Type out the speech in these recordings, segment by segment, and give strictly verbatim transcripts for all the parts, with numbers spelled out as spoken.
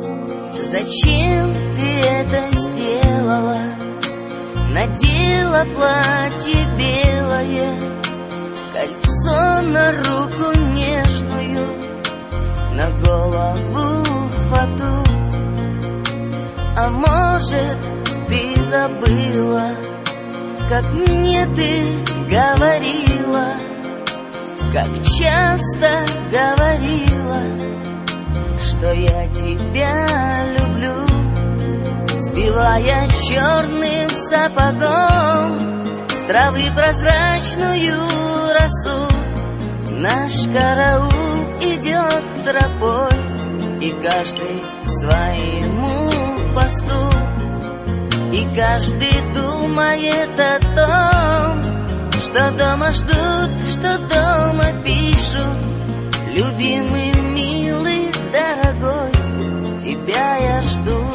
Зачем ты это сделала? Надела платье белое, кольцо на руку нежную, на голову фату. А может, ты забыла, как мне ты говорила, как часто говорила, что я тебя люблю. Сбивая черным сапогом с травы прозрачную росу, наш караул идет тропой, и каждый к своему посту. И каждый думает о том, что дома ждут, что дома пишут. Любимый, милый, дорогой, тебя я жду,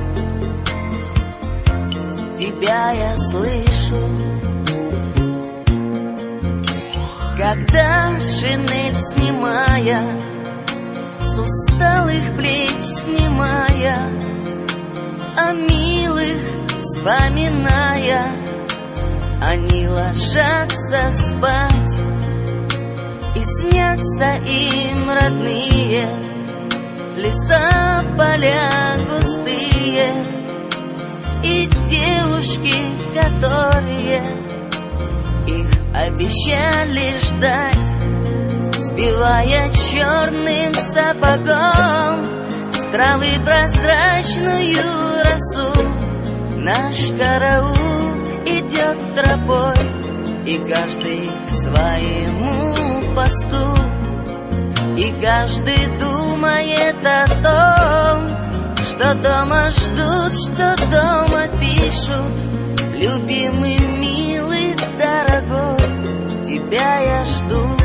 тебя я слышу. Когда шинель снимая, с усталых плеч снимая, о милых вспоминая, они ложатся спать, и снятся им родные леса, поля густые, и девушки, которые их обещали ждать. Сбивая черным сапогом с травы прозрачную росу, наш караул идет тропой, и каждый к своему посту. И каждый думает о том, что дома ждут, что дома пишут. Любимый, милый, дорогой, тебя я жду,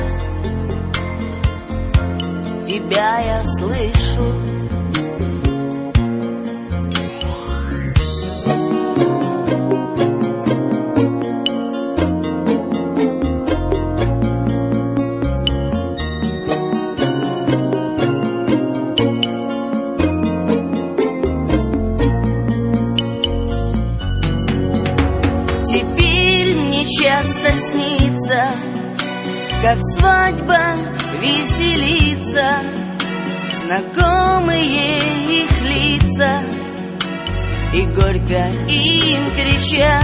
тебя я слышу. Теперь мне часто снится, как свадьба веселится, знакомые их лица, и горько им кричат: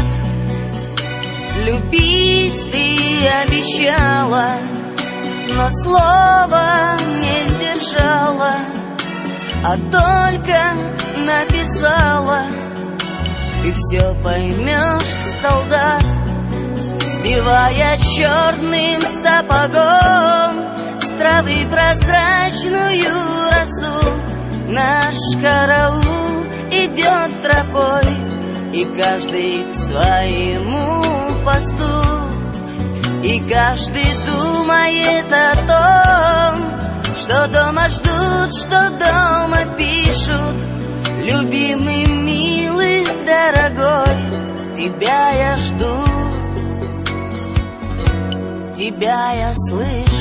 любить ты обещала, но слова не сдержала, а только написала. Ты все поймешь, солдат. Сбивая черным сапогом с травы прозрачную росу, наш караул идет тропой, и каждый к своему посту. И каждый думает о том, что дома ждут, что дома пишут. Любимый, милый, дорогой, тебя я жду, тебя я слышу.